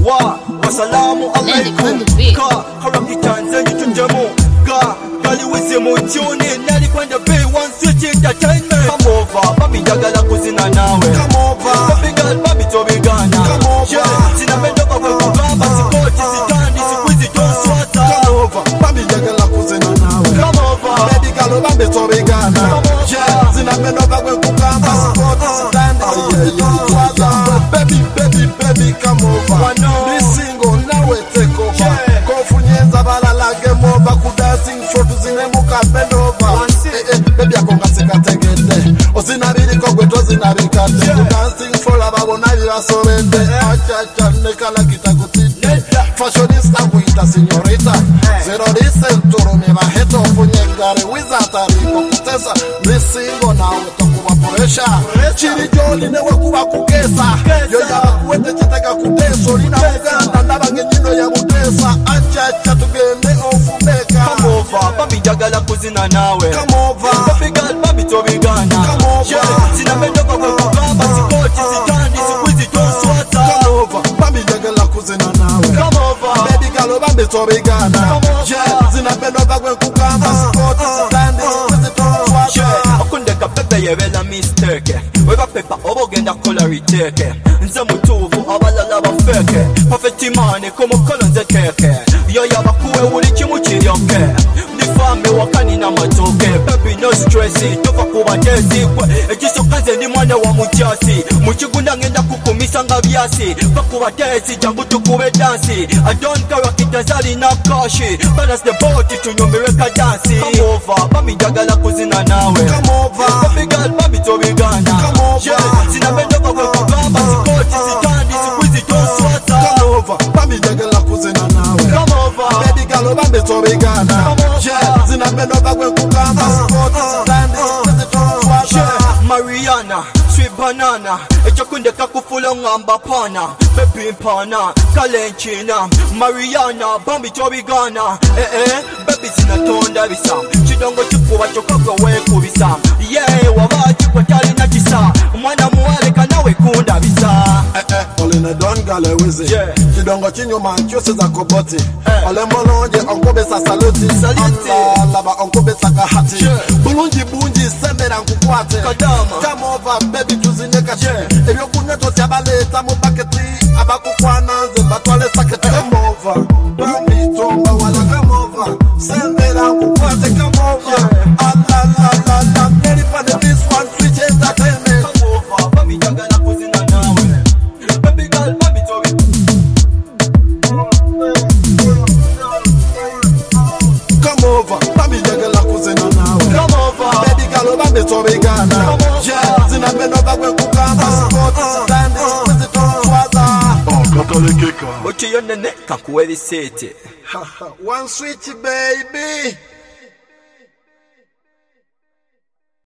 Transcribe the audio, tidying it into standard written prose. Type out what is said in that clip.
Wasalamu alaikum. Haraki Tanzania tunjamo. Kali wese motune. Nali kwenda Bay One Switch Entertainment. Come over, babi jagala kuzina nawe. Come over, babi girl, babi tobigana. Come over, sinapenda kwa kukamba. Sikoti, sitandi, sikwizi, toswata. Come over, babi jagala kuzina nawe. Come over, baby girl, babi tobigana. Sinapenda kwa kukamba. Sikoti, sitandi, sikwizi, toswata. Baby, come over. This single now take over. Kofunyeza balala game over. Kudasing show tuzine muka bend over. Baby akonga sekategete. Ozinabiri kogwe tozinabikate. Kudasing for ababona birasobende. Acha nekala kitakutite. Fashionista kuita señorita. Zero disenturo me bajeto funyengare wizatari kokutesa. This single now tokuvaporesha. Chiri joli newe kuba kukesa. Yo yabakuwete chiteka kuteso. Lina muganda nabangenyino ya mutesa. Acha tugende ofumeka. Come over, babi jagala kuzina nawe. Come over, babi girl, babi tobigana. Come over, sinapenda kwa kukamba. Sikoti, sitandi, sikwizi, toswata. Come over, babi jagala kuzina nawe. Come over, baby girl, babi tobigana. Sinapenda kwa kukamba. Sikoti, sitandi, sikwizi, toswata. Akundeka pepe yebela mistake. Wega pepa obogenda kola retake. Nze mutuvu abalala bafeke. Perfect imani kumukolo nze keke. Yo yabakuwe uli kimu kiryoke. Ndifame wakani na matoke. Baby no stressi tofa kuba desi. Ejiso kaze ni mwana wa mujasi. Muchigunda ngenda kukumisa nga biasi. Fakuba desi jangu tukube dansi. I don't care wakitazali na kashi. Balance the boat tunyumireka dansi. Come over, babi jagala kuzina nawe. Come over, baby girl, babi tobigana. Come over, sinapenda kwa kukamba. Sikoti, sitandi, sikwizi, toswata. Come over, babi jagala kuzina nawe. Come over, baby girl, babi tobigana. Sinapenda kwa kukamba. Sikoti, sitandi, sikwizi, toswata. Mariana, sweet banana. Echakundeka kufula ngamba pana. Baby mpana, kalenchina. Mariana, bambi tobigana. Baby sinatonda bisa. Chidongo chikuwa chokoko weku bisa. Wabaji kwa tali na chisa. Mwana muwale kanawe kunda bisa. Oline don gale wizi. Chidongo chinyuma chose za koboti. Ole molonje onkobe sa saluti. Laba onkobe sa kahati. Bulunji bunji sembera nkukwate. Kadama. Come over baby tuzineka chini. Ebyo kunyeto siabaleta mubaketi. Abakukwana zembatwale sakete. Come over. Baby tomba wala come over. Sembera nkukwate come over. I'm ready for this one Switch Entertainment. Come over, baby jagala kuzina nawe. Baby girl, baby tobi. Come over, baby jagala kuzina nawe. Come over, baby girl, baby tobigana. Zinapenda kwa kukamba. Sikoti, sitandi, sikwizi, toswata. Katalekeka. Ochi yonene kakuwe lisete. One Switch baby.